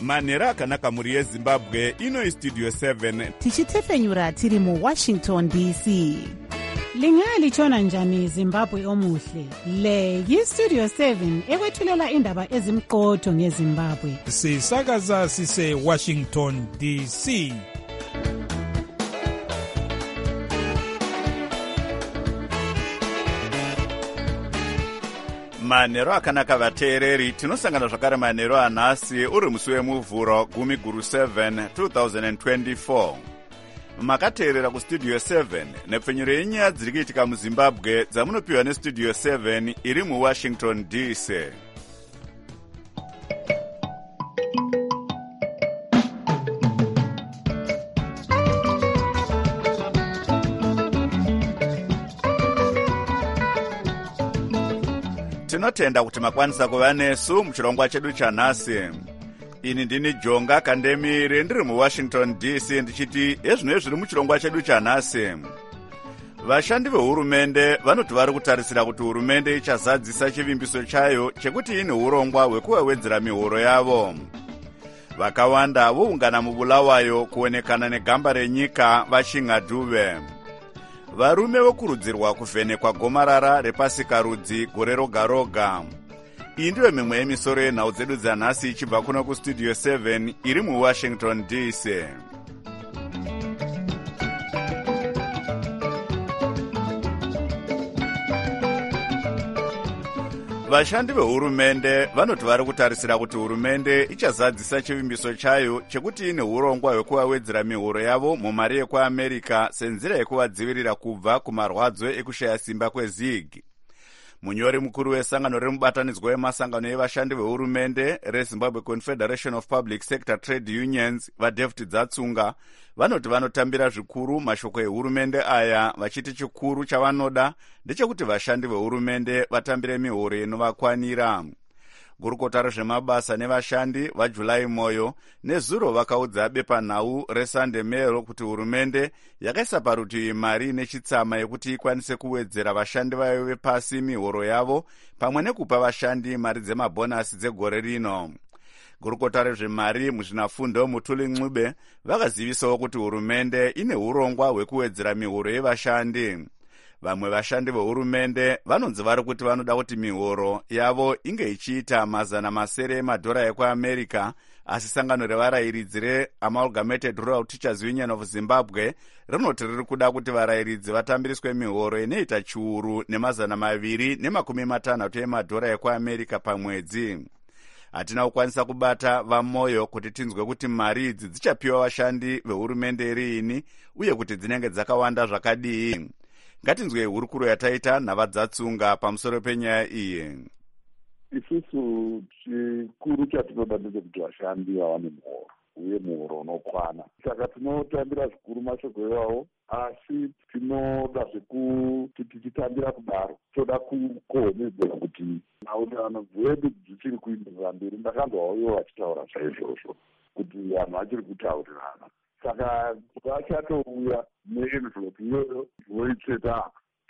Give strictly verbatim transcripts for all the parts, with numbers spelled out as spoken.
manhero akanaka mhuri yezimbabwe. Ino istudio seven tichitefenyura tiri muwashington D C. Lingalitshona njani Zimbabwe omuhle? Le yistudio seven ekwethulela indaba ezimqotho ngeZimbabwe. Sisakaza sise Washington D C. manhero akanaka vateereri, tinosangana zvakare manhero anhasi uri musi wemuvhuro gumi guru seven twenty twenty-four. Makateerera kustudio seven nepfenyuro yenyaya dziri kuitika muzimbabwe dzamunopiwa nestudio seven iri muwashington D C. Tinotenda kuti makwanisa kuva nesu muchirongwa chedu chanhasi. Ini ndini Jonga Kandemire ndiri muWashington D C ndichiti ezvino zviri muchirongwa chedu chanhasi. Vashandi vehurumende vanoti vari kutarisira kuti hurumende ichazadzisa chivimbiso chayo chekuti ine urongwa hwekuwedzera mihoro yavo. Vakawanda voungana mubulawayo kuonekana negamba renyika vachingadhuve. Varume vokurudzirwa kuvhenekwa gomarara repasikarudzi gore roga roga. Iyi ndiyo mimwe yemisoro yenhau dzedu dzanhasi ichibva kuno kustudio seven iri muwashington D C. Vashandi vehurumende vanoti vari kutarisira kuti hurumende ichazadzisa chivimbiso chayo chekuti ine urongwa hwekuwawedzera mihoro yavo mumari yekuamerica senzira yekuvadzivirira kubva kumarwadzo ekushaya simba kwezig. Munyori mukuru wesangano remubatanidzwa wemasangano evashandi vehurumende reZimbabwe Confederation of Public Sector Trade Unions vaDavid Dzatsunga vanoti vanotambira zvikuru mashoko ehurumende aya vachiti chikuru chavanoda ndechekuti vashandi vehurumende vatambire mihoro inovakwanira. Gurukota rezvemabasa nevashandi vaJulai Moyo nezuro vakaudza bepanhau reSunday Mail kuti hurumende yakaisa parutivi mari nechitsama yekuti ikwanise kuwedzera vashandi vayo vepasi mihoro yavo pamwe nekupa vashandi mari dzemabhonasi dzegore rino. Gurukota rezvemari muzvinafundo Mutuli Ncube vakazivisawo kuti hurumende ine urongwa hwekuwedzera mihoro yevashandi. Vamwe vashandi vehurumende vanonzi vari kuti vanoda kuti mihoro yavo inge ichiita mazana masere emadhora ekuamerica, asi sangano revarayiridzi reAmalgamated Rural Teachers Union of Zimbabwe rinoti riri kuda kuti varayiridzi vatambiriswe mihoro inoita chiuru nemazana maviri nemakumi matanhatu emadhora ekuamerica pamwedzi. Hatina kukwanisa kubata vaMoyo kuti tinzwe kuti mari idzi dzichapiwa vashandi vehurumende riini uye kuti dzinenge dzakawanda zvakadii. Ngatinzwe hurukuro yataita navaDzatsunga pamusoro penyaya iyi. Isusu chikuru chatinoda ndechekuti vashandi vawane muhoro uye muhoro unokwana. Saka tinotambira zvikuru mashoko iwawo, asi tinodazve kuti tichitambira kudaro toda kukohomedzera kuti mautano dzedu dzichiri kuenderera mberi. Ndakanzwawo ivo vachitaura zvaizvozvo kuti vanhu vachiri kutaurirana. Saka vachatouya neenvelope iyoyo voitsveta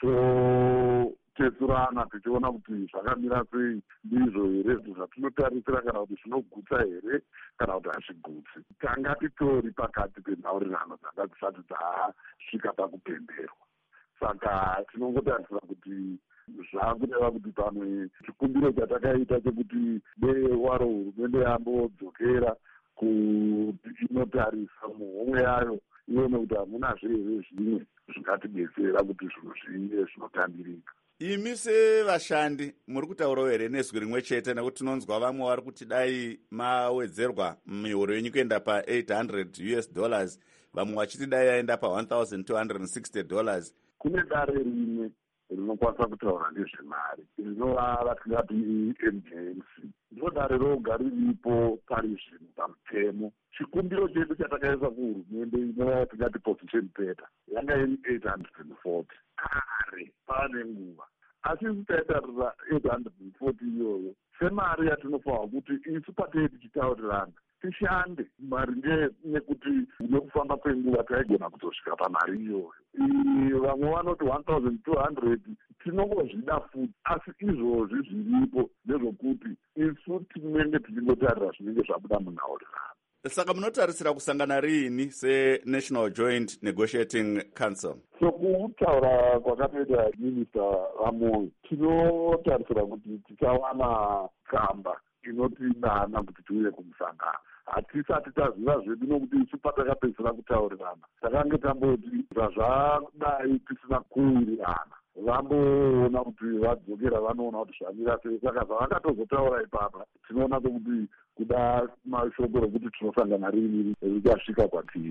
totsetsurana tichiona kuti zvakamira sei, ndizvo here zvatinotarisira kana kuti zvinogutsa here kana kuti hazvigutsi. Tanga titori pakati penhaurirano dzanga dzisati dzasvika pakupemberwa. Saka tinongotarisira kuti zvakureva kuti pamwe chikumbiro chatakaita chekuti dei waro hurumende yambodzokera kuti inotarisa muhomwe yayo ione kuti hamuna zvirwere zvimwe zvingatidetsera kuti zvinhu zvive zvinotambirika. Imi sevashandi muri kutaurawo here nezwi rimwe chete, nekuti tinonzwa vamwe vari kuti dai mawedzerwa mihoro yenyu kuenda pa eight hundred U S dollars, vamwe vachiti dai yaenda pa one thousand two hundred sixty dollars. Kune dare rimwe rinokwanisa kutaura nezvemari rinova tingati M J M C, ndiro dare roga riripo pari zvino pamutemo. Chikumbiro chedu chatakaisa kuhurumende inova tingati position paper yanga iri eight hundred forty kare pane nguva, asi taitarira eight hundred forty iyoyo semari yatinofanwa kuti isu patei tichitaurirana tishande maringe nekuti nekufamba kwenguva taigona kuzosvika pamari iyoyo. Vamwe vanoti one thousand two hundred tinongozvida futi, asi izvozvi zviripo nezvokuti isu tinenge tichingotarira zvinenge zvabuda munhaurirano. Saka munotarisira kusangana riini seNational Joint Negotiating Council? Sokutaura kwakatoita minista Vamoyo, tinotarisira kuti tichawana tsamba inotidana kuti tiuye kumusangano. Hatisati taziva zvedu nokuti isu patakapedzera kutaurirana takange tamboti zvazvadai tisina kuwirirana, vamboona kuti vadzokera vanoona kuti zvamira sei. Saka zvavakatozotaura ipapa tinoona kuti kuda mashoko rekuti tinosangana rini richasvika kwatiri.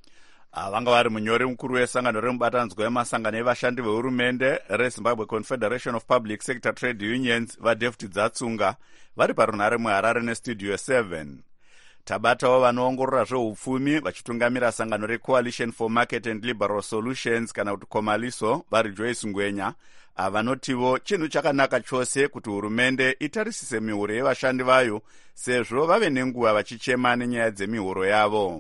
Vanga vari munyori mukuru wesangano remubatanzwa wemasangano evashandi vehurumende reZimbabwe Confederation of Public Sector Trade Unions vaDavid Dzatsunga vari parunhare muHarare neStudio seven. Tabatawo vanoongorora zveupfumi vachitungamira sangano reCoalition for Market and Liberal Solutions kana kuti Komaliso vari Joyce Ngwenya avanotivo chinhu chakanaka chose kuti hurumende itarisise mihuro yevashandi vayo sezvo vave nenguva vachichema nenyaya dzemihuro yavo.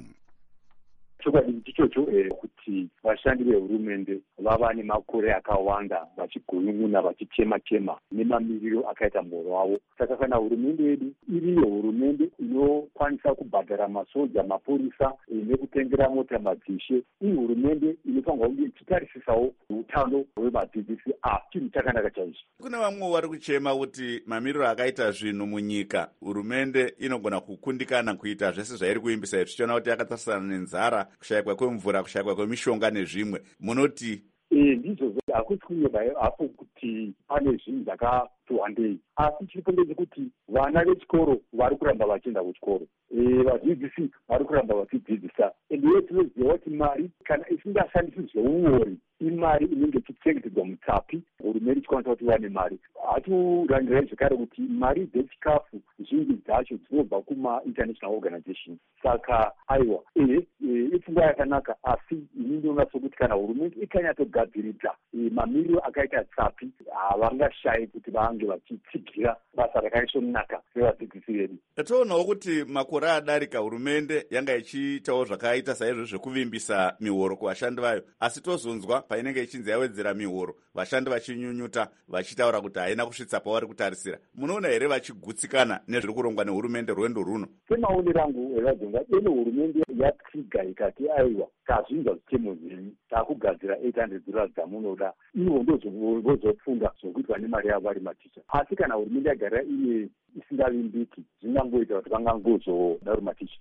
Chokwadi ndichocho kuti vashandi vehurumende vava nemakore akawanda vachigunun'una vachichema-chema nemamiriro akaita muhoro wavo. Saka kana hurumende yedu iriyo hurumende inokwanisa kubhadhara masoja, mapurisa nekutengera mota madzishe, iyi hurumende inofanirwa kunge ichitarisisawo utano hwevadzidzisi. Ah, chinhu chakanaka chaizvo. Kuna vamwe vari kuchema kuti mamiriro akaita zvinhu munyika hurumende inogona kukundikana kuita zvese zvairi kuimbisa zvichiona kuti yakatarisana nenzara, kushayikwa kwemvura, kushayikwa kwemishonga nezvimwe. Munoti eh ndizvo hakusi kunyeba hapo kuti pane zvinhu zvakati wandei, asi chiripo ndechekuti vana vechikoro vari kuramba vachienda kuchikoro, vadzidzisi vari kuramba vachidzidzisa, ende iye tinoziva kuti mari kana isingashandisi zveuori imari inenge ichichengetedzwa mutsapi, hurumende ichikwanisa kuti vane mari. Hatirangirai zvekare kuti mari dzechikafu zhinji dzacho dzinobva kuma-international organization. Saka aiwa ehe ipfungwa yakanaka, asi ini ndinoona sokuti kana hurumende ikanyatsogadziridza mamiriro akaita tsapi havangashayi kuti vange vachitsigira basa rakaisvonaka revadzidzisi vedu. Toonawo kuti makore adarika hurumende yanga ichiitawo zvakaita saizvo zvekuvimbisa mihoro kuvashandi vayo, asi tozonzwa painenge ichinzi yawedzera mihoro vashandi vachinyunyuta vachitaura kuti haina kusvitsa pavari kutarisira. Munoona here vachigutsikana nezviri kurongwa nehurumende rwendo runo? Semaonero angu evadzonga ene hurumende yatsiga ikati aiwa tazvinza zvitemo zvenyu takugadzira eight hundred dollars dzamunoda, ivo ndozvozofunga zvokuitwa nemari yavo vari maticha. Asi kana hurumende yagara iye isingavimbiki zvingangoita kuti vangangozoda maticha.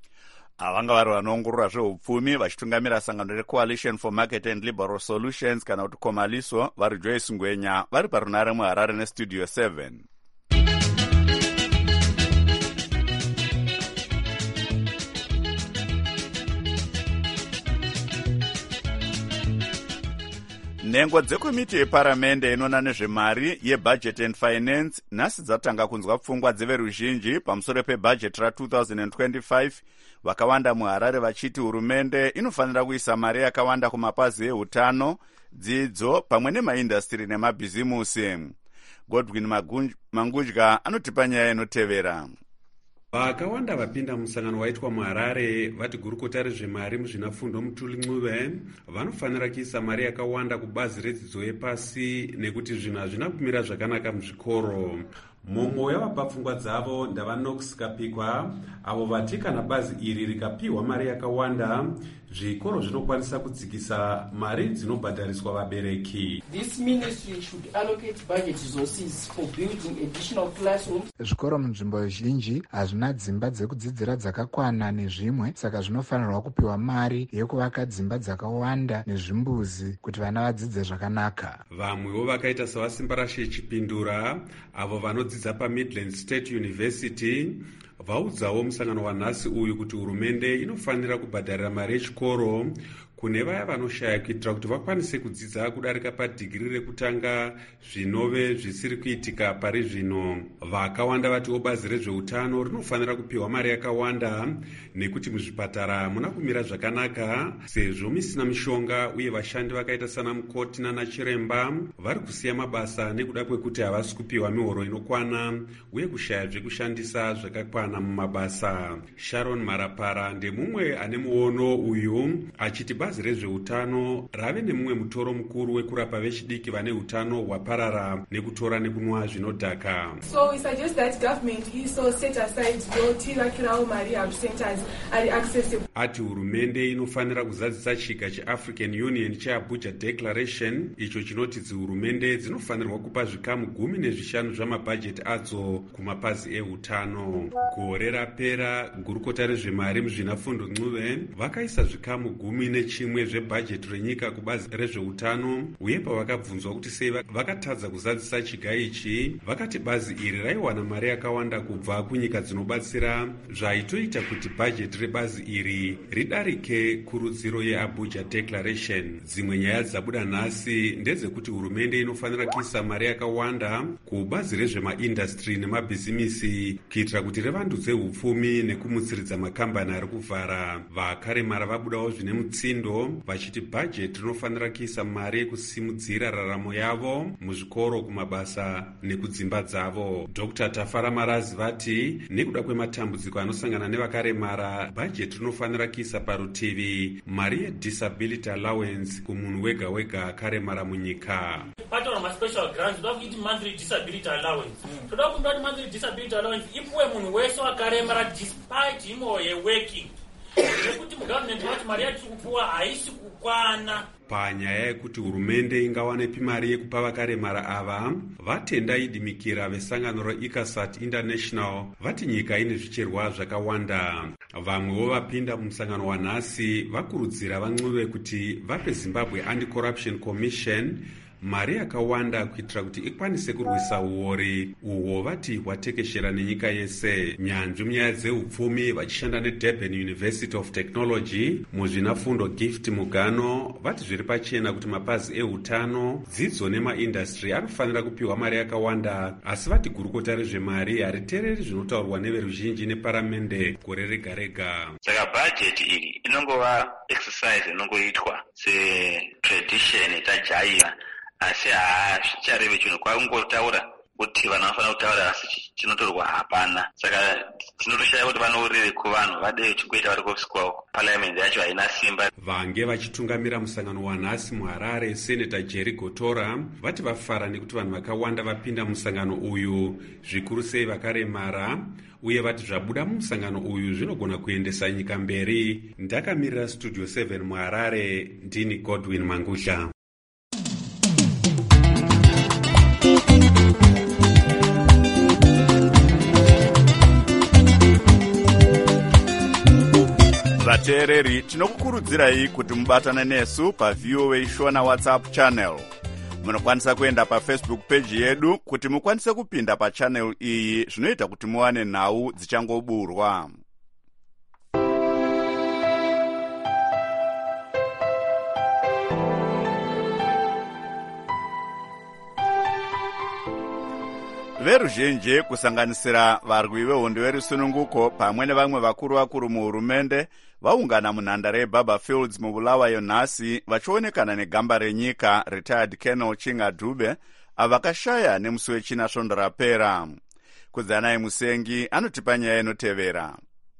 Avanga vari vanoongorora zveupfumi vachitungamira sangano reCoalition for Market and Liberal Solutions kana kuti Komaliso vari Joyce Ngwenya vari parunhare muHarare neStudio seven. Nhengo dzekomiti yeparamende inoona nezvemari yeBudget and Finance nhasi dzatanga kunzwa pfungwa dzeveruzhinji pamusoro pebhajeti ra-twenty twenty-five. Vakawanda muHarare vachiti hurumende inofanira kuisa mari yakawanda kumapazi eutano, dzidzo pamwe nemaindastiri nemabhizimusi. Godwin Mangudya anotipa nyaya inotevera. Vakawanda vapinda musangano waitwa muHarare vati gurukota rezvemari muzvinafundo Mutuli Ncube vanofanira kuisa mari yakawanda kubazi redzidzo yepasi nekuti zvinhu hazvina kumira zvakanaka muzvikoro. Mumwe wavapa pfungwa dzavo ndavaNox Kapikwa avo vati kana bazi iri rikapiwa mari yakawanda zvikoro zvinokwanisa kudzikisa mari dzinobhadhariswa vabereki. This ministry should allocate budget resources for building additional classrooms. Zvikoro munzvimbo zhinji hazvina dzimba dzekudzidzira dzakakwana nezvimwe, saka zvinofanirwa kupiwa mari yekuvaka dzimba dzakawanda nezvimbuzi kuti vana vadzidze zvakanaka. Vamwewo vakaita savaSimbarashe Chipindura avo vanodzidza paMidland State University vaudzawo musangano wanhasi uyu kuti hurumende inofanira kubhadharira mari yechikoro kune vaya vanoshaya kuitira kuti vakwanise kudzidza kudarika padhigiri rekutanga zvinove zvisiri kuitika pari zvino. Vakawanda vatiwo bazi rezveutano rinofanira kupiwa mari yakawanda nekuti muzvipatara muna kumira zvakanaka sezvo misina mishonga uye vashandi vakaita sana mukoti nana chiremba vari kusiya mabasa nekuda kwekuti havasi kupiwa mihoro inokwana uye kushaya zvekushandisa zvakakwana mumabasa. Sharon Marapara ndemumwe ane muono uyu achiti bazi bazi rezveutano rave nemumwe mutoro mukuru wekurapa vechidiki vane utano hwaparara nekutora nekunwa zvinodhaka. So we suggest that government also set aside yotirakirawo mari health centers ari accessible. Ati hurumende inofanira kuzadzisa chiga cheAfrican Union cheAbuja Declaration icho chinoti dzihurumende dzinofanirwa kupa zvikamu gumi nezvishanu zvamabhajeti adzo kumapazi eutano. Gore rapera gurukota rezvemari muzvinafundo Ncube vakaisa zvikamu gumi nechimwe zvebhajeti renyika kubazi rezveutano, uye pavakabvunzwa kuti sei vakatadza kuzadzisa chiga ichi, vakati bazi iri raiwana mari yakawanda kubva kunyika dzinobatsira, zvaitoita kuti bhajeti rebazi iri ridarike kurudziro yeAbuja Declaration. Dzimwe nyaya dzabuda nhasi ndedzekuti hurumende inofanira kuisa mari yakawanda kubazi rezvemaindastri nemabhizimisi kuitira kuti revandudze upfumi nekumutsiridza makambani ari kuvhara. Vakaremara vabudawo zvine mutsindo vachiti bhajeti rinofanira kuisa mari yekusimudzira raramo yavo muzvikoro, kumabasa nekudzimba dzavo. Dr Tafara Marazi vati nekuda kwematambudziko anosangana nevakaremara, bhajeti rinofanira kuisa parutivi mari yedisability allowance kumunhu wega wega akaremara munyika. Patora ma special grants toda kuiti monthly disability allowance. Toda kundoti monthly disability allowance ipuwe munhu wese wakaremara despite him or her working. Nekuti mugovernment vati mari yatiri kupuwa haisi kukwana. Panyaya yekuti hurumende ingawane pimari yekupa vakaremara ava, vatenda idimikira vesangano reICASAT International vati nyika ine zvicherwa zvakawanda. Vamwewo vapinda mumusangano wanhasi vakurudzira vaNcube kuti vape Zimbabwe Anti-Corruption Commission mari yakawanda kuitira kuti ikwanise kurwisa uori uhwo vati hwatekeshera nenyika yese. Nyanzvi munyaya dzeupfumi vachishanda neDurban University of Technology muzvinafundo Gift Mugano vati zviri pachena kuti mapazi eutano, dzidzo nemaindastri anofanira kupiwa mari yakawanda, asi vati gurukota rezvemari haritereri zvinotaurwa neveruzhinji neparamende gore rega rega. Saka bhajeti iri inongova exercise inongoitwa setradition tajaira, asi hazvichareve chinhu kwakungotaura kuti vanhu vanofanira kutaura asi chinotorwa hapana. Saka tinotoshaya kuti vanourire kuvanhu vade chingoita vari kuofiswa parliament yacho haina simba. Vange vachitungamira musangano wanhasi muHarare, Senator Jerry Gotora vati vafara nekuti vanhu vakawanda vapinda musangano uyu, zvikuru sei vakaremara, uye vati zvabuda mumusangano uyu zvinogona kuendesa nyika mberi. Ndakamirira Studio seven muHarare, ndini Godwin Mangusha. Vateereri, tinokukurudzirai kuti mubatane nesu paV O A Shona WhatsApp channel. Munokwanisa kuenda paFacebook page yedu kuti mukwanise kupinda pachannel iyi, zvinoita kuti muwane nhau dzichangoburwa. Veruzhinji kusanganisira varwi vehondo verusununguko pamwe nevamwe vakuru vakuru muhurumende vaungana munhandare yeBaba Fields mubulawayo nhasi vachionekana negamba renyika retired Colonel Chinga Dube avakashaya nemusi wechina svondo rapera. Kudzanai Musengi anotipa nyaya inotevera.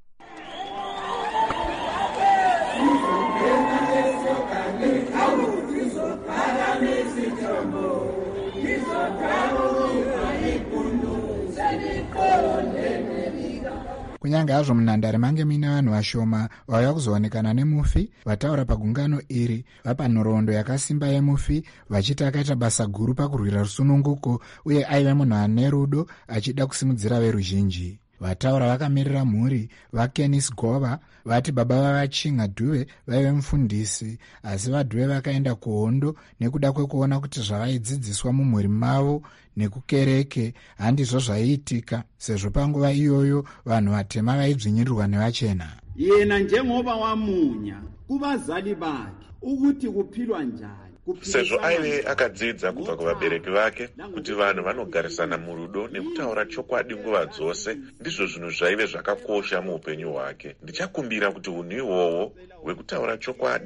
Kunyange hazvo munhandare mange mine vanhu vashoma vauya kuzoonekana nemufi, vataura pagungano iri vapa nhoroondo yakasimba yemufi, vachiti akaita basa guru pakurwira rusununguko uye aive munhu ane rudo achida kusimudzira veruzhinji. Vataura vakamirira mhuri vaKenis Gova vati baba vavaChinga Dube vaive mufundisi, asi vaDube vakaenda kuhondo nekuda kwekuona kuti zvavaidzidziswa mumhuri mavo nekukereke handizvo zvaiitika, sezvo panguva iyoyo vanhu vatema vaidzvinyirirwa nevachena. Yena njengoba wamunya kuvazali bakhe ukuthi kuphilwa njani, sezvo aive akadzidza kubva kuvabereki vake kuti vanhu vanogarisana murudo nekutaura chokwadi nguva dzose ndizvo zvinhu zvaive zvakakosha muupenyu hwake. Ndichakumbira kuti unhu ihwohwo hwekutaura chokwadi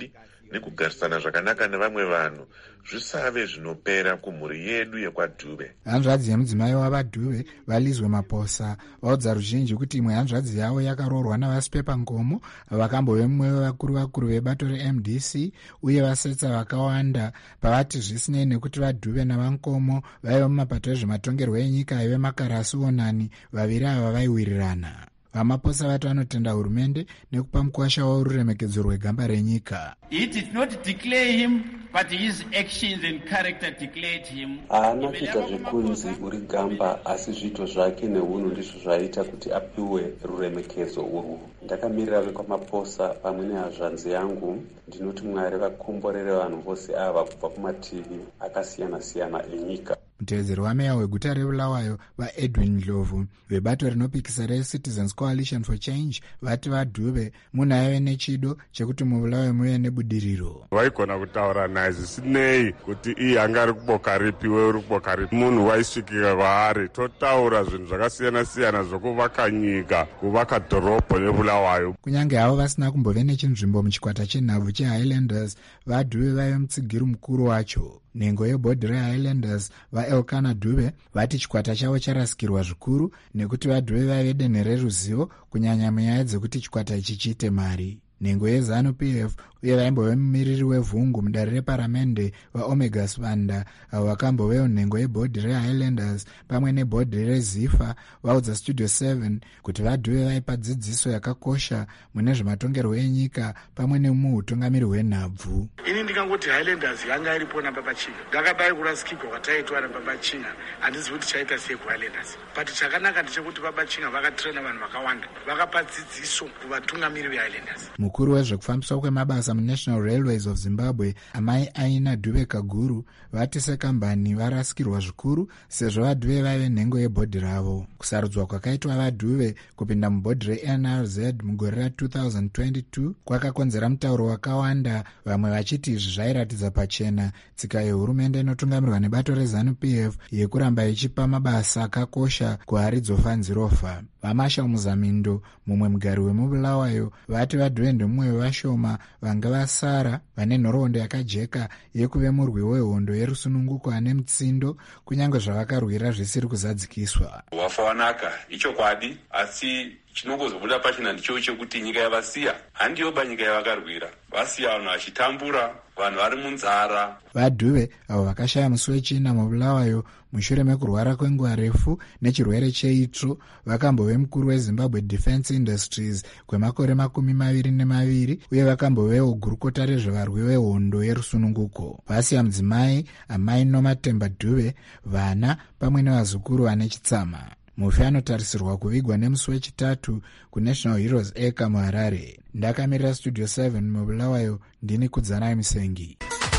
nekugarisana zvakanaka nevamwe vanhu zvisave zvinopera kumhuri yedu yekwaDhube. Hanzvadzi yemudzimai wavaDhube vaLizwe Maposa vaudza ruzhinji kuti imwe hanzvadzi yavo yakaroorwa navasipepa ngomo vakambove mumwe vevakuru vakuru vebato reM D C uye vasetsa vakawanda pavati zvisinei nekuti vaDhube navankomo vaiva mumapato ezvematongerwo enyika aive Makarasi Onani, vaviri ava vaiwirirana. Vamaposa vati vanotenda hurumende nekupa mukwasha waururemekedzo rwegamba renyika. It did not declare him, but his actions and character declared him. Haana kuita zvekunzi uri gamba, asi zviito zvake neunhu ndizvo zvaita kuti apiwe ruremekedzo urwu. Ndakamirira vekwamaposa pamwe nehazvanzi yangu ndinoti Mwari vakomborere vanhu vose ava kubva kumativi akasiyana-siyana enyika. Mutevedzeri wameya weguta reBulawayo vaEdwin Ndlovu vebato rinopikisa reCitizens Coalition for Change vati vaDhube munhu aive nechido chekuti muBulawayo muve nebudiriro. Vaigona kutaura naye zvisinei kuti iye anga ari kuboka ripi, wewe uri kuboka ripi. Munhu waisvikika kwaari totaura zvinhu zvakasiyana-siyana zvokuvaka nyika, kuvaka dhorobho reBulawayo. Kunyange havo vasina kumbove nechinzvimbo muchikwata chenhabvu cheHighlanders, vaDhube vaive mutsigiri mukuru wacho. Nhengo yebhodhi reHighlanders vaElkanah Dube vati chikwata chavo charasikirwa zvikuru nekuti vaDhube vaive denhe reruzivo kunyanya munyaya dzekuti chikwata ichi chiite mari. Nhengo yeZanu P F uye vaimbove mumiriri wevhungu mudare reparamende vaOmega Svanda avo vakambovewo nhengo yebhodhi reHighlanders pamwe nebhodhi reZifa vaudza Studio seven kuti vaDhube vaipa dzidziso yakakosha mune zvematongerwo enyika pamwe nemuutungamiri hwenhabvu. Ini ndingangoti Highlanders yanga iripo napapachina, ndakabai kurasikirwa kwataitwa napapachina, handisi kuti chaita sei kuHighlanders, but chakanaka ndechekuti papachina vakatrena vanhu vakawanda, vakapa dzidziso kuvatungamiri veHighlanders. Mukuru wezvekufambiswa kwemabasa muNational Railways of Zimbabwe amai Aina Dube Kaguru vati sekambani varasikirwa zvikuru sezvo vaDhube vaive nhengo yebhodhi ravo. Kusarudzwa kwakaitwa vaDhube kupinda mubhodhi reN R Z mugore ra two thousand twenty-two kwakakonzera mutauro wakawanda, vamwe vachiti izvi zvairatidza pachena tsika yehurumende inotungamirwa nebato reZanu P F yekuramba ichipa mabasa akakosha kuHaridzo Nzirofa. Vamasha Muzamindo mumwe mugari wemuBulawayo vati vaDhube ndomumwe wevashoma vanga vasara vane nhoroondo yakajeka yekuve murwi wehondo yerusununguko ane mutsindo kunyange zvavakarwira zvisiri kuzadzikiswa. Wafa wanaka ichokwadi, asi chinongozobuda pachina ndicho chekuti nyika yavasiya handiyoba nyika yavakarwira, vasiya vanhu vachitambura, vanhu vari munzara. vaDhube avo vakashaya musi wechina muBulawayo mushure mekurwara kwenguva refu nechirwere cheitsvo vakambove mukuru weZimbabwe Defence Industries kwemakore makumi maviri nemaviri uye vakambovewo gurukota rezvevarwi vehondo yerusununguko. Vasiya mudzimai amai Nomatemba Dube, vana pamwe nevazukuru vane chitsama. Mufi anotarisirwa kuvigwa nemusi wechitatu kuNational Heroes Acre muHarare. Ndakamirira Studio seven muBulawayo, ndini Kudzanai Musengi.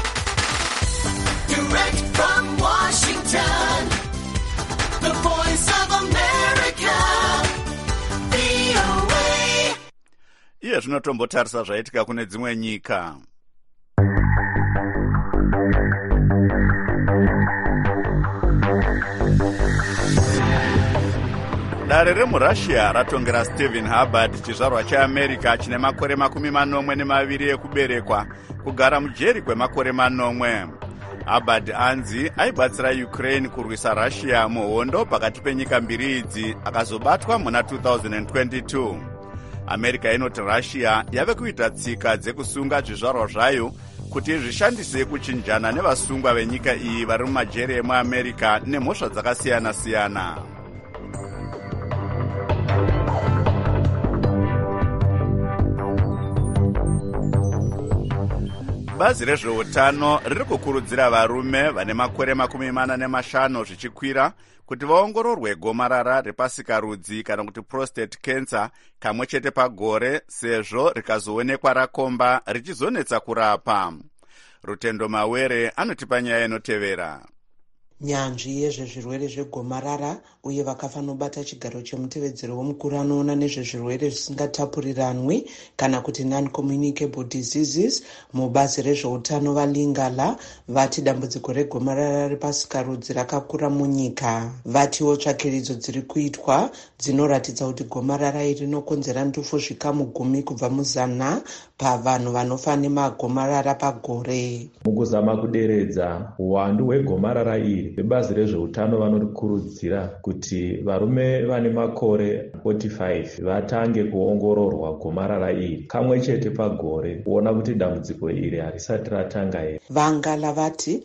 Direct from Washington, the voice of America, V O A. Iye zvinotombotarisa zvaitika kune dzimwe nyika. Dare remuRussia ratongera Stephen Hubbard, chizvarwa cheAmerica chine makore makumi manomwe nemaviri ekuberekwa, kugara mujeri kwemakore manomwe. Hubbard anzi aibatsira Ukraine kurwisa Russia muhondo pakati penyika mbiri idzi, akazobatwa muna two thousand twenty-two. America inoti Russia yave kuita tsika dzekusunga zvizvarwa zvayo kuti zvishandise kuchinjana nevasungwa venyika iyi vari mumajeri emuAmerica nemhosva dzakasiyana-siyana. Bazi rezveutano riri kukurudzira varume vane makore makumi mana nemashanu zvichikwira kuti vaongororwe gomarara repasikarudzi kana kuti prostate cancer kamwe chete pagore, sezvo rikazoonekwa rakomba richizonetsa kurapa. Rutendo Mawere anotipa nyaya inotevera. nyanzvi yezvezvirwere zvegomarara uye vakafanobata chigaro chemutevedzero womukuru anoona nezvezvirwere zvisingatapuriranwi kana kuti non-communicable diseases mubazi rezveutano valingala vati dambudziko regomarara repasikarudzi rakakura munyika. Vatiwo tsvakiridzo dziri kuitwa dzinoratidza kuti gomarara iri rinokonzera ndufu zvikamu gumi kubva muzana pavanhu vanofa nemagomarara pagore. Mukuzama kuderedza uwandu hwegomarara iri, vebazi rezveutano vanorikurudzira kuti varume vane makore forty-five vatange kuongororwa gomarara iri kamwe chete pagore kuona kuti dambudziko iri harisati ratanga here. Vangala vati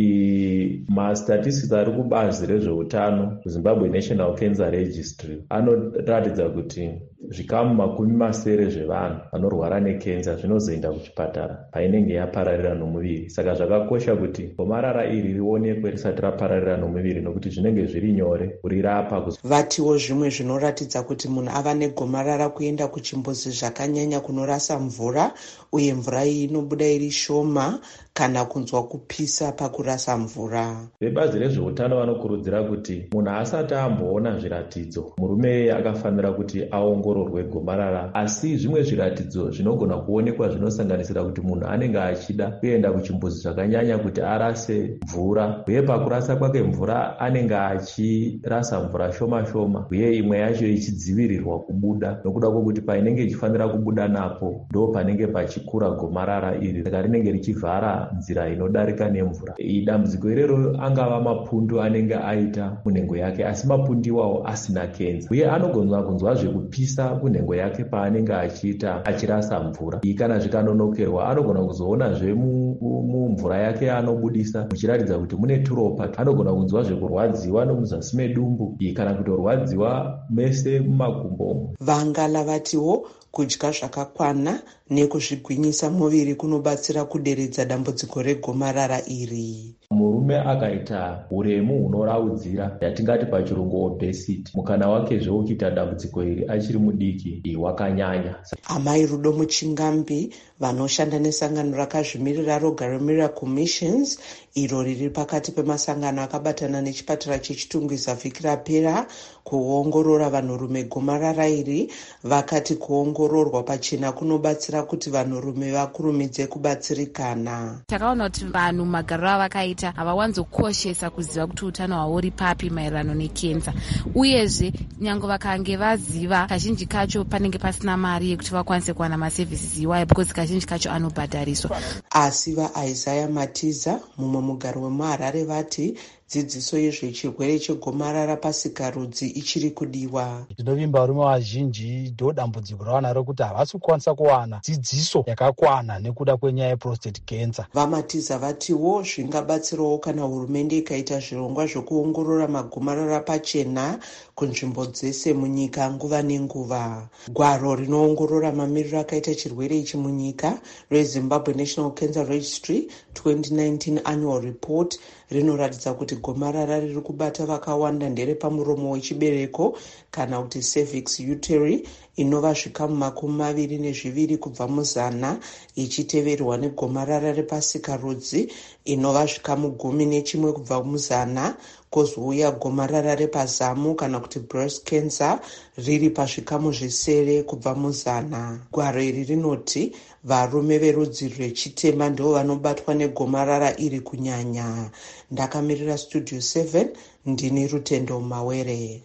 mastatistics ari kubazi rezveutano Zimbabwe National Cancer Registry anoratidza kuti zvikamu makumi masere zvevanhu vanorwara nekenza zvinozoenda kuchipatara painenge yapararira nomuviri. Saka zvakakosha kuti gomarara iri rionekwe risati rapararira nomuviri nokuti zvinenge zviri nyore kurirapa. Vatiwo zvimwe zvinoratidza kuti munhu ava negomarara kuenda kuchimbuzi zvakanyanya kunorasa mvura uye mvura iyi inobuda iri shoma kana kunzwa kupisa pakurasa mvura. Vebazi rezveutano vanokurudzira kuti munhu asati amboona zviratidzo murume akafanira kuti aongororwe gomarara, asi zvimwe zviratidzo zvinogona kuonekwa zvinosanganisira kuti munhu anenge achida kuenda kuchimbuzi zvakanyanya kuti arase mvura, uye pakurasa kwake mvura anenge achirasa mvura shoma shoma uye imwe yacho ichidzivirirwa kubuda nokuda kwokuti painenge ichifanira kubuda napo ndo panenge pachikura gomarara iri, saka rinenge richivhara nzira inodarika nemvura. Dambudziko irero angava mapundu anenge aita munhengo yake asi mapundu iwawo asina kenza, uye anogona kunzwa zvekupisa kunhengo yake paanenge achiita achirasa mvura. Iyi kana zvikanonokerwa anogona kuzoonazve mumvura yake anobudisa muchiratidza kuti mune turopa. Anogona kunzwa zvekurwadziwa nomuzasi medumbu, iyi kana kutorwadziwa mese mumakumbo. Vangala vatiwo kudya zvakakwana nekuzvigwinyisa muviri kunobatsira kuderedza dambudziko regomarara iri. Murume akaita uremu hunoraudzira yatingati pachirungu obesity, mukana wake zveukuita dambudziko iri achiri mudiki wakanyanya. Amai Rudo Muchingambi vanoshanda nesangano rakazvimirira Rogare Miracle Missions iro riri pakati pemasangano akabatana nechipatara chechitungwiza vhiki rapera kuongorora vanhurume gomarara iri, vakati kuongororwa pachena kunobatsira kuti vanhurume vakurumidze kubatsirikana. Takaona kuti vanhu magariro avakaita havawanzokoshesa kuziva kuti utano hwavo uri papi maererano nekenza, uyezve nyange vakange vaziva kazhinji kacho panenge pasina mari yekuti vakwanise kuwana maservices iwayo because kazhinji kacho anobhadhariswa. Asi vaIsaiah Matiza mumwe mugaro wemuHarare vati dzidziso yezvechirwere chegomarara pasikarudzi ichiri kudiwa. Tinovimba varume vazhinji ndo dambudziko ravanaro kuti havasi kukwanisa kuwana dzidziso yakakwana nekuda kwenyaya yeprostate cancer. Vamatiza vatiwo zvingabatsirawo kana hurumende ikaita zvirongwa zvokuongorora magomarara pachena kunzvimbo dzese munyika nguva nenguva. Gwaro rinoongorora mamiriro akaita chirwere ichi munyika reZimbabwe National Cancer Registry twenty nineteen Annual Report rinoratidza kuti gomarara riri kubata vakawanda ndere pamuromo wechibereko kana kuti cervix uteri inova zvikamu makumi maviri nezviviri kubva muzana, ichiteverwa negomarara repasikarudzi inova zvikamu gumi nechimwe kubva muzana, kozouya gomarara repazamu kana kuti breast cancer riri pazvikamu zvisere kubva muzana. Gwaro iri rinoti varume verudzi rwechitema ndivo vanobatwa negomarara iri kunyanya. Ndakamirira Studio seven, ndini Rutendo Mawere.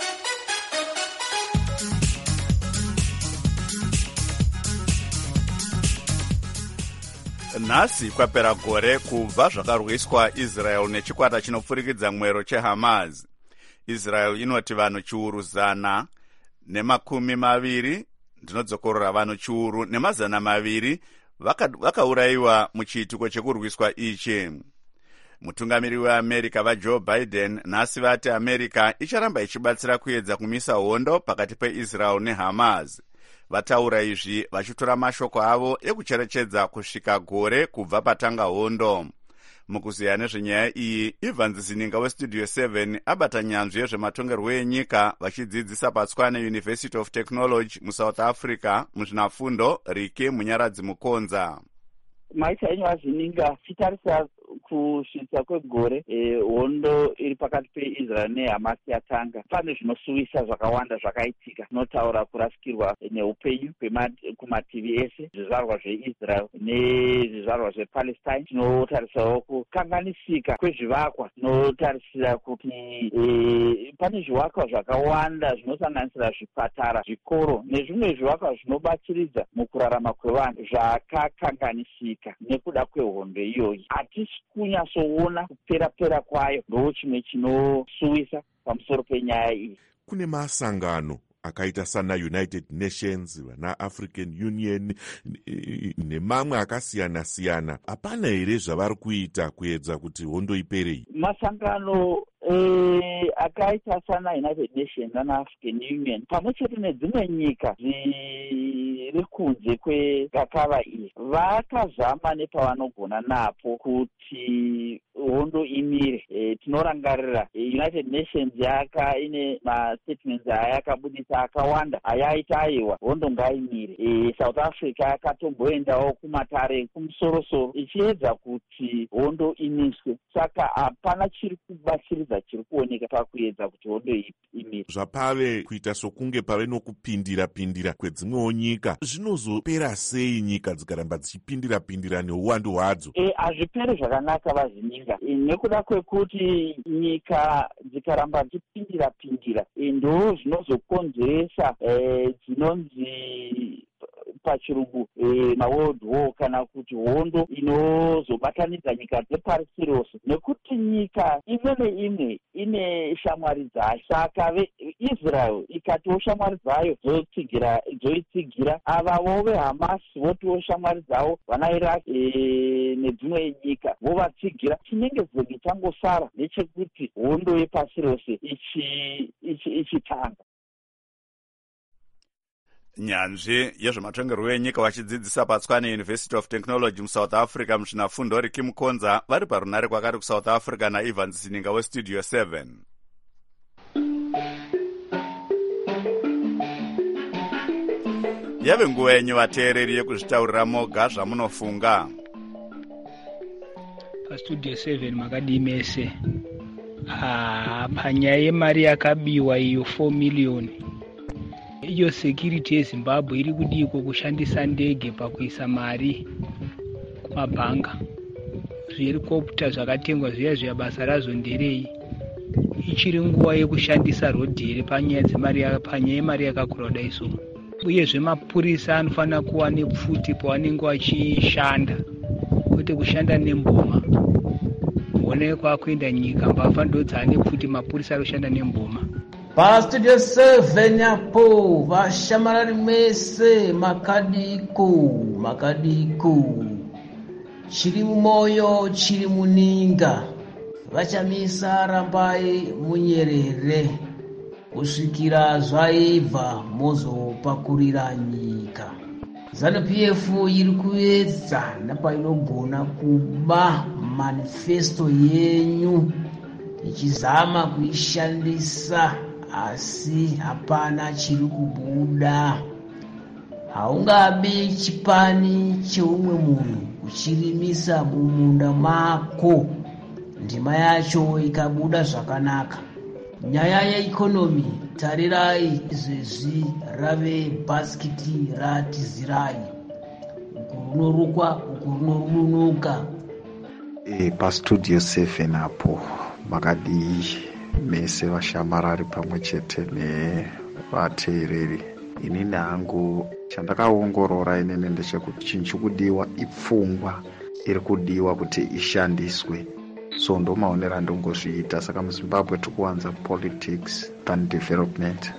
Nhasi kwapera gore kubva zvakarwiswa Israel nechikwata chinopfurikidza mwero cheHamas. Israel inoti vanhu chiuru zana nemakumi maviri ndinodzokorora vanhu chiuru nemazana maviri vakaurayiwa vaka muchiitiko chekurwiswa ichi. Mutungamiri weAmerica vaJoe Biden nhasi vati America icharamba ichibatsira kuedza kumisa hondo pakati peIsrael neHamas. Vataura izvi vachitora mashoko avo ekucherechedza kusvika gore kubva patanga hondo. Mukuziya nezvenyaya iyi, Ivan Zininga weStudio seven abata nyanzvi yezvematongerwo enyika vachidzidzisa paTswane University of Technology muSouth Africa muzvinafundo Rike Munyaradzi Mukonza. Maita enyu Zininga, titarisa kusvitsa kwegore hondo iri pakati peIsrael neHamas yatanga, pane zvinosuwisa zvakawanda zvakaitika. Zvinotaura kurasikirwa neupenyu kumativi ese, zvizvarwa zveIsrael nezvizvarwa zvePalestine. Tinotarisawo kukanganisika kwezvivakwa. Tinotarisira kuti e, pane zvivakwa zvakawanda zvinosanganisira zvipatara, zvikoro nezvimwe zvivakwa zvinobatsiridza mukurarama kwevanhu zvakakanganisika nekuda kwehondo iyoyi. Hatisi kunyatsoona kupera-pera kwayo, ndo chimwe chinosuwisa pamusoro penyaya iyi. Kune masangano akaita sana United Nations, vana African Union nemamwe akasiyana siyana. Hapana here zvavari kuita kuedza kuti hondo iperei? Masangano E, akaita sana United Nations na African Union pamwe chete nedzimwe nyika dziri kunze kwegakava iyi vakazama nepavanogona napo kuti hondo imire. E, tinorangarira e, United Nations yaka ine mastatements ayakabudisa akawanda ayaita aiwa hondo ngaimire. E, South Africa yakatomboendawo kumatare kumusorosoro ichiedza kuti hondo imiswe. Saka hapana chiri kubatsiridza chiri kuoneka pakuedza kuti hondo imire. Zvapave kuita sokunge pave nokupindira pindira kwedzimwewo nyika. Zvinozopera sei nyika dzikaramba dzichipindira pindira neuwandu hwadzo? E, hazviperi zvakanaka vazininga. E, nekuda kwekuti nyika dzikaramba dzichipindira pindira e, ndo zvinozokonzeresa e, dzinonzi pachirungu e, maworld war kana kuti hondo inozobatanidza nyika dzepasi rose, nekuti nyika imwe neimwe ine shamwari dzayo. Saka Israel ikatiwo shamwari dzayo dzotsigira dzoitsigira, avavo veHamas votiwo shamwari dzavo vana Iraq e, nedzimwe nyika vovatsigira. Chinenge zenge changosara ndechekuti hondo yepasi rose ichitanga. Nyanzvi yezvematongerwo enyika vachidzidzisa paTswane University of Technology muSouth Africa muzvinafundo Kim Konza vari parunare kwakati kuSouth Africa naEvans Sininga weStudio seven. Yave nguva yenyu vateereri yekuzvitaurira moga zvamunofunga. PaStudio seven makadii mese. Ah, panyaya yemari yakabiwa iyo four million. Iyo security yeZimbabwe iri kudiko kushandisa ndege pakuisa mari kumabhanga. Zvihelikopta zvakatengwa zviya zviya basa razvo nderei? Ichiri nguva yekushandisa rodheri panyaya dzemari panyaya yemari yakakura kudai so. Uyezve mapurisa anofanira kuva nepfuti pavanenge vachishanda, kwete kushanda nemboma. Kuonekwa kuenda nyika mbafaniro dzane pfuti mapurisa anoshanda nemboma. PaStudio seven apo vashamarari mese makadiko makadiko chiri mumoyo chiri muninga vachamisa rambai munyerere kusvikira zvaibva mozopakurira nyika. ZANU-P F iri kuedza napainogona kuba manifesto yenyu ichizama kuishandisa, asi hapana chiri kubuda. Haungabi chipani cheumwe munhu uchirimisa mumunda mako ndima yacho ikabuda zvakanaka. Nyaya yeikonomi tarirai izvezvi rave bhasikiti ratizirai, uku runorukwa uku runorudunuka. E, PaStudio seven apo makadii mese vashamarari pamwe chete nevateereri. Inini hangu chandakaongorora inini ndechekuti chinhu chikudiwa ipfungwa iri kudiwa kuti ishandiswe. So ndo maonero andongozviita. Saka muZimbabwe tikuwanza politics than development.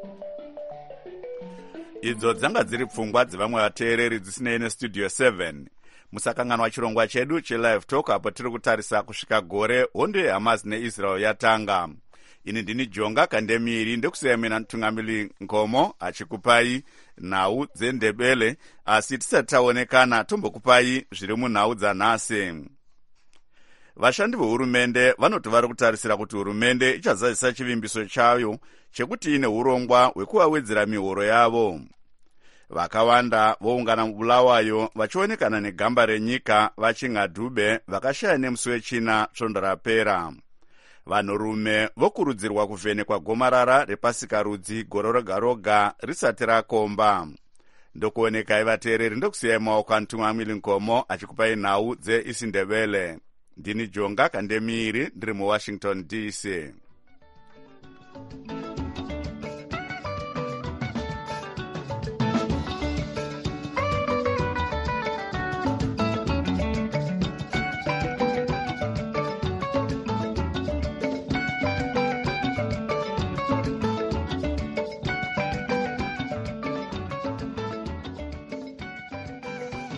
Idzo dzanga dziri pfungwa dzevamwe vateereri dzisinei neStudio seven. Musakanganwa chirongwa chedu chelive talk apo tiri kutarisa kusvika gore hondo yeHamas neIsrael yatanga. Ini ndini Jonga Kandemiri ndekusiyamena Tungamili Ngomo achikupai nhau dzendebele, asi tisati taonekana tombokupai zviri munhau dzanhasi. Vashandi vehurumende vanoti vari kutarisira kuti hurumende ichazadzisa chivimbiso chayo chekuti ine urongwa hwekuvawedzera mihoro yavo. vakawanda voungana mubulawayo vachionekana negamba renyika vachinga dhube vakashaya nemusi wechina svondo rapera. Vanhurume vokurudzirwa kuvhenekwa gomarara repasikarudzi gore roga roga risati rakomba. Ndokuonekai vateereri, ndokusiyai maoko aNtumwa Milinkomo achikupai nhau dzeIsindebele. Ndini Jonga Kandemiri, ndiri muWashington D C.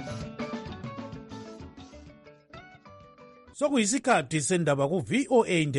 Sokuyisikhathi sendaba ku V O A